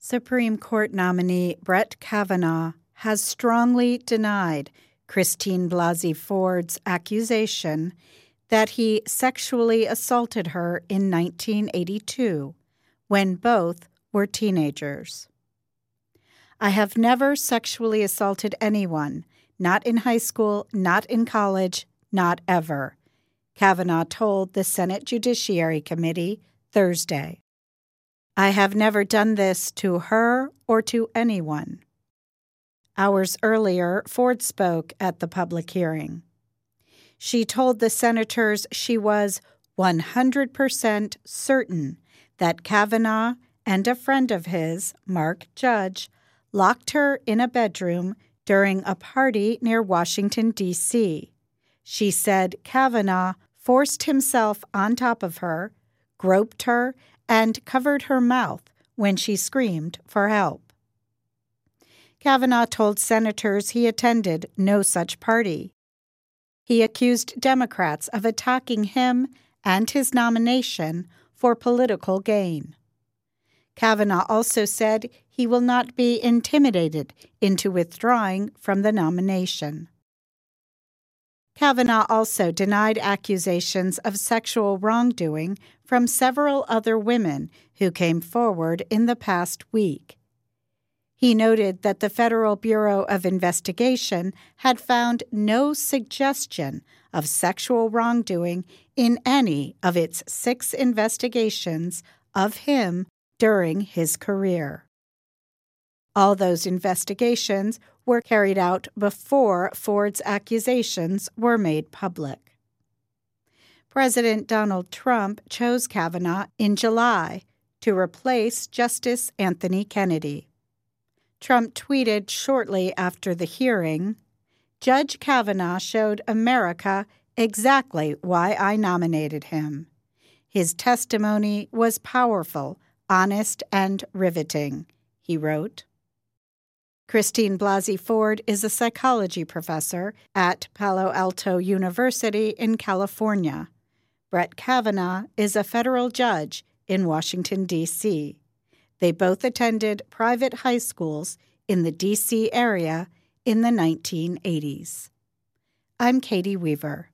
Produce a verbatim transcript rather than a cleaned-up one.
Supreme Court nominee Brett Kavanaugh has strongly denied Christine Blasey Ford's accusation that he sexually assaulted her in nineteen eighty-two, when both were teenagers. "I have never sexually assaulted anyone, not in high school, not in college, not ever," Kavanaugh told the Senate Judiciary Committee Thursday. "I have never done this to her or to anyone." Hours earlier, Ford spoke at the public hearing. She told the senators she was one hundred percent certain that Kavanaugh and a friend of his, Mark Judge, locked her in a bedroom during a party near Washington, D C She said Kavanaugh forced himself on top of her, groped her, and covered her mouth when she screamed for help. Kavanaugh told senators he attended no such party. He accused Democrats of attacking him and his nomination for political gain. Kavanaugh also said he will not be intimidated into withdrawing from the nomination. Kavanaugh also denied accusations of sexual wrongdoing from several other women who came forward in the past week. He noted that the Federal Bureau of Investigation had found no suggestion of sexual wrongdoing in any of its six investigations of him during his career. All those investigations were carried out before Ford's accusations were made public. President Donald Trump chose Kavanaugh in July to replace Justice Anthony Kennedy. Trump tweeted shortly after the hearing, "Judge Kavanaugh showed America exactly why I nominated him. His testimony was powerful, honest, and riveting," he wrote. Christine Blasey Ford is a psychology professor at Palo Alto University in California. Brett Kavanaugh is a federal judge in Washington, D C They both attended private high schools in the D C area in the nineteen eighties. I'm Katie Weaver.